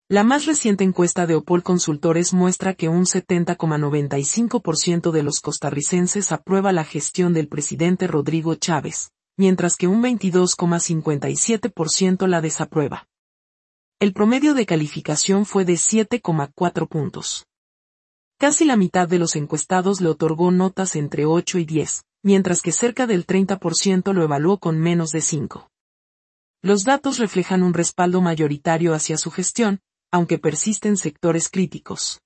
La más reciente encuesta de Opol Consultores muestra que un 70,95% de los costarricenses aprueba la gestión del presidente Rodrigo Chávez, mientras que un 22,57% la desaprueba. El promedio de calificación fue de 7,4 puntos. Casi la mitad de los encuestados le otorgó notas entre 8 y 10, mientras que cerca del 30% lo evaluó con menos de 5. Los datos reflejan un respaldo mayoritario hacia su gestión, aunque persisten sectores críticos.